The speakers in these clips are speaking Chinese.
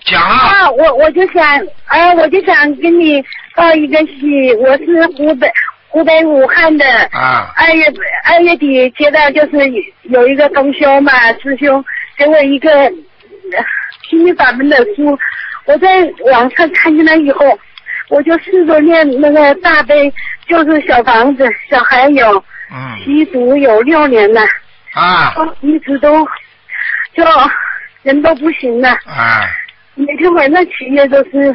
讲啊。 我就想跟你报一个喜，我是湖北武汉的。 啊。 2月底接到就是有一个同修嘛，师兄给我一个心灵法门的书，我在网上看见了以后，我就试着念那个大悲，就是小房子，小孩有吸毒有6年了。 啊。 一直都就人都不行了。 啊。 每天晚上起夜都是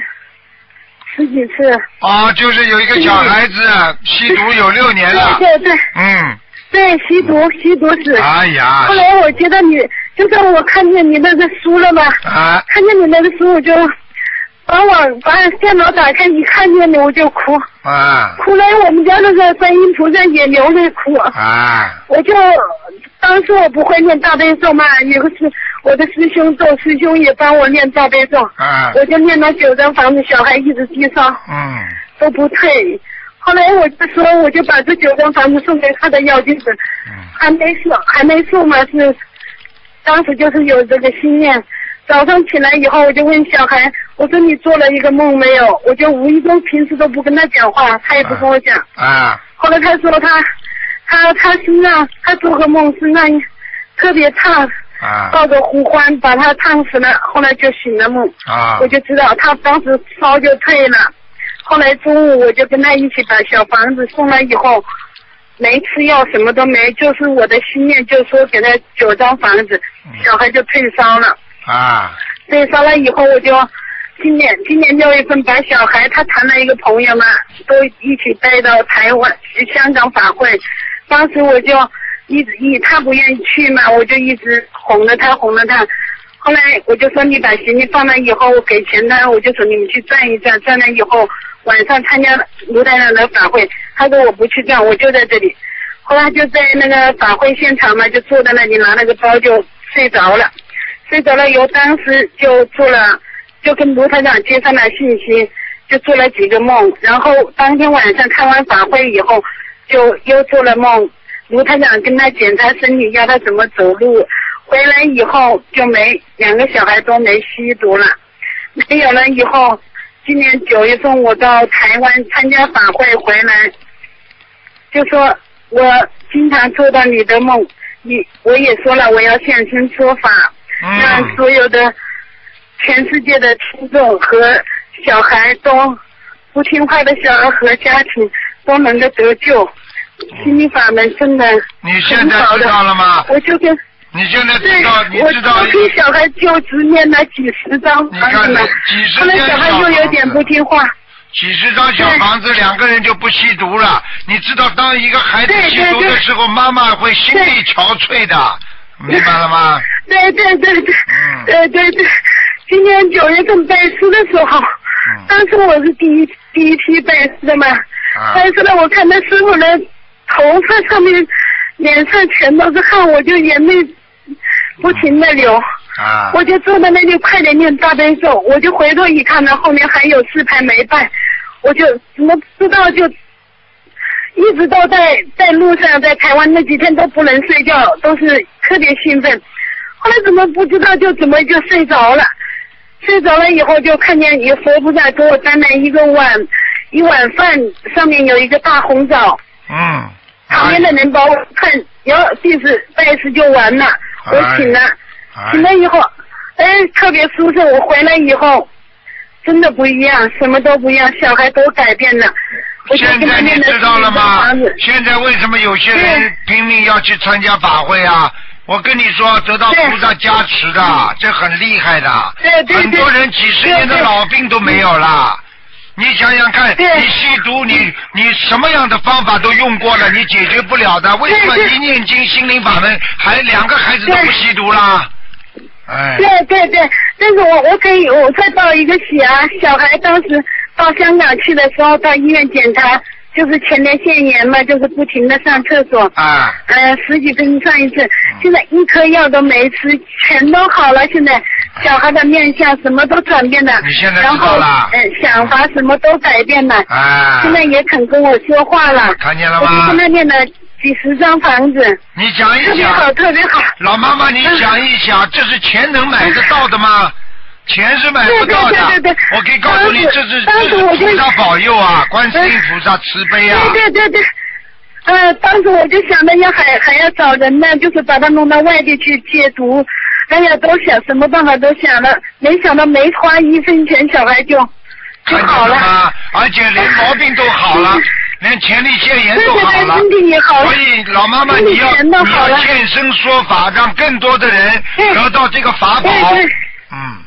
10几次。 就是有一个小孩子吸毒有6年了。 对。对，吸毒死。 哎呀。 后来我觉得你，就是我看见你那个书了嘛。 啊。 看见你那个书，我就把电脑打开，一看见你我就哭。 啊。 哭了，我们家那个观音菩萨也流泪哭。 啊。 我就当时我不会念大悲咒嘛，有个是我的师兄做，师兄也帮我念大悲咒。啊。我就念了9张房子，小孩一直低烧。都不退。后来我就把这9张房子送给他的药精子。还没送嘛，是当时就是有这个心念。早上起来以后，我就问小孩，我说你做了一个梦没有？我就无意中平时都不跟他讲话，他也不跟我讲。后来他说他身上他做个梦，身上特别烫，抱着胡欢把他烫死了，后来就醒了梦。我就知道他当时烧就退了。后来中午我就跟他一起把小房子送了以后，没吃药什么都没，就是我的心念就说给他9张房子，小孩就退烧了。退烧了以后，我就今年6月份把小孩他谈了一个朋友嘛，都一起带到台湾香港法会。当时我就他不愿意去嘛，我就一直哄着他。后来我就说你把行李放了以后，我给钱他，我就说你们去转一转，转了以后晚上参加卢台长的法会。他说我不去转，我就在这里。后来就在那个法会现场嘛，就坐在那里拿了个包就睡着了。睡着了以后，当时就跟卢台长接上了信息，就做了几个梦。然后当天晚上看完法会以后，就又做了梦。卢台长跟他检查身体，要他怎么走路。回来以后就2个小孩都没吸毒了。没有了以后，今年9月份我到台湾参加法会回来，就说我经常做到你的梦，我也说了我要现身说法，让所有的全世界的听众和小孩都不听话的小孩和家庭都能够得救。心灵法门真的你现在知道了吗？ 我就跟你现在知道，你知道我给小孩就只念了几十张房子了，后来小孩又有点不听话。 几十张小房子，2个人就不吸毒了。你知道，当一个孩子吸毒的时候，妈妈会心力憔悴的，明白了吗？ 对。今年9月份拜师的时候，当时我是第一批拜师的嘛，拜师了，我看到师傅的头发上面、脸上全都是汗，我就眼泪不停的流。我就坐在那里快点念大悲咒，我就回头一看呢，后面还有4排没拜，我就怎么不知道，就一直都在路上，在台湾那几天都不能睡觉，都是特别兴奋。后来怎么不知道就睡着了，睡着了以后就看见有佛菩萨给我端来一碗饭，上面有一个大红枣。旁边的人把我看，第四拜师就完了，我醒了。醒了以后，特别舒适。我回来以后，真的不一样，什么都不一样，小孩都改变了。 现在你知道了吗？现在为什么有些人拼命要去参加法会啊？我跟你说，得到菩萨加持的，这很厉害的。很多人几十年的老病都没有了。你想想看，你吸毒，你什么样的方法都用过了，你解决不了的。为什么一念经心灵法门，还2个孩子都不吸毒啦？对， 但是我再报一个喜啊！小孩当时到香港去的时候，到医院检查，就是前列腺炎嘛，就是不停的上厕所，10几分钟上一次，现在1颗药都没吃，全都好了。现在小孩的面相什么都转变了， 你现在知道了， 然后想法什么都改变了，现在也肯跟我说话了， 看见了吗？ 我就跟他念了几十张房子， 你想一想， 特别好， 老妈妈，你想一想，这是钱能买得到的吗？ 钱是买不到的。 对， 我可以告诉你，这是菩萨保佑啊，观世音菩萨慈悲啊。 对。当时我就想着还要找人呢，就是把他弄到外地去戒毒。哎呀，都想什么办法都想了，没想到没花1分钱，小孩就好了。 而且连毛病都好了，连前列腺炎都好了。 身体也好了。 所以老妈妈你要现身说法，让更多的人得到这个法宝。